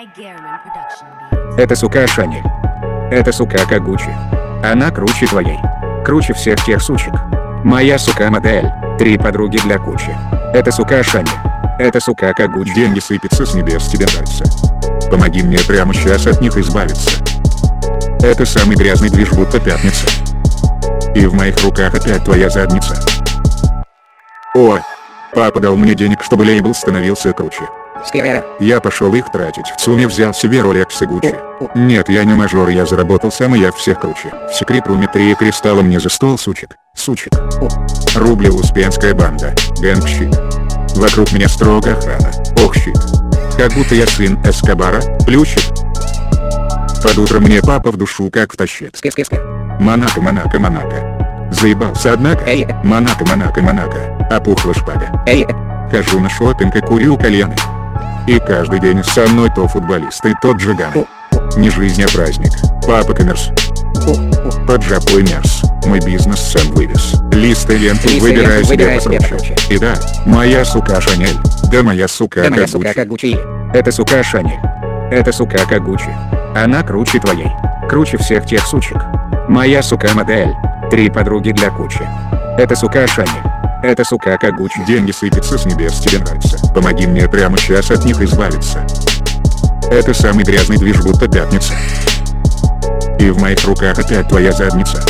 Это сука Шанель. Это сука как Гуччи. Она круче твоей. Круче всех тех сучек. Моя сука модель. 3 подруги для кучи. Это сука Шанель. Это сука как Гуччи. Деньги сыпятся с небес, тебе нравится. Помоги мне прямо сейчас от них избавиться. Это самый грязный движ, будто пятница. И в моих руках опять твоя задница. О, папа дал мне денег, чтобы лейбл становился круче. Я пошел их тратить, в сумме взял себе Rolex и Gucci. Нет, я не мажор, я заработал сам, и я всех круче. В секрет-руме 3 кристалла мне за стол сучек. Рублев Успенская банда, гэнг-щит. Вокруг меня строго охрана, ох щит. Как будто я сын Эскобара, плющит. Под утро мне папа в душу как втащит. Монако, Монако, Монако. Заебался однако. Монако, Монако, Монако. Опухла шпага. Хожу на шопинг и курю кальяны. И каждый день со мной то футболисты, то джиганы. Не жизнь, а праздник. Папа коммерс. Под жопой мерз. Мой бизнес сам вывез. Листы ленту выбираю себе покруче. И да, моя сука Шанель. Да моя сука как Гуччи. Это сука Шанель. Это сука как Гуччи. Она круче твоей. Круче всех тех сучек. Моя сука модель. 3 подруги для кучи. Это сука Шанель. Это сука как Гуччи. Деньги сыпятся с небес, тебе нравится. Помоги мне прямо сейчас от них избавиться. Это самый грязный движ, будто пятница. И в моих руках опять твоя задница.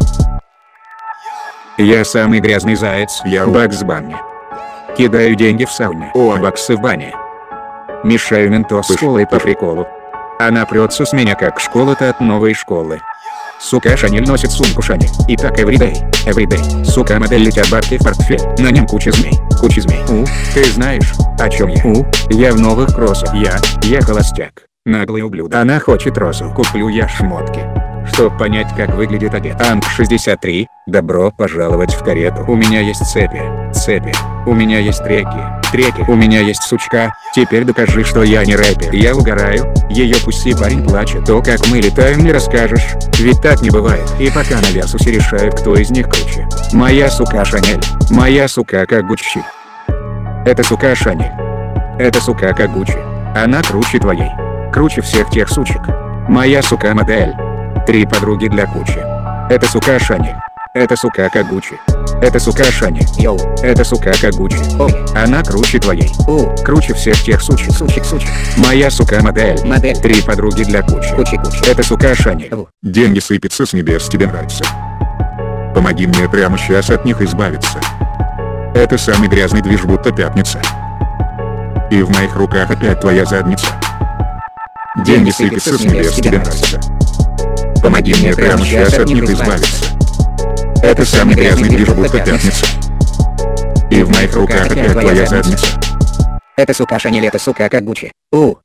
Я самый грязный заяц, я Бакс в бане. Кидаю деньги в сауне, баксы в бане. Мешаю менту с школой по приколу. Она прется с меня как школа-то от новой школы. Сука Шанель носит сумку Шанель. И так everyday. Сука модель, летят бабки в портфель. На нем куча змей. Ты знаешь, о чем я? Я в новых кроссах. Я холостяк. Наглый ублюдок. Она хочет розу. Куплю я шмотки. Чтоб понять, как выглядит одет. Анг 63. Добро пожаловать в карету. У меня есть цепи. У меня есть треки. У меня есть сучка. Теперь докажи, что я не рэпер. Я угораю. Ее пусти, парень плачет. То, как мы летаем, не расскажешь. Ведь так не бывает. И пока на Версусе решают, кто из них круче. Моя сука Шанель. Моя сука как Гуччи. Это сука Шанель. Это сука как Гуччи. Она круче твоей. Круче всех тех сучек. Моя сука модель. 3 подруги для кучи. Это сука Шанель. Это сука как Гуччи. Это сука Шанель. Это сука как Гуччи. Она круче твоей. Круче всех тех сучек. Моя сука модель. 3 подруги для кучи. Это сука Шанель. Деньги сыпятся с небес, тебе нравится. Помоги мне прямо сейчас от них избавиться. Это самый грязный движ, будто пятница. И в моих руках опять твоя задница. Деньги сыпятся с небес, тебе нравится. Помоги мне прямо сейчас от них избавиться. Это самый грязный движ, будто пятница. И в моих руках опять твоя задница. Это сука Шанель, это сука как Гуччи.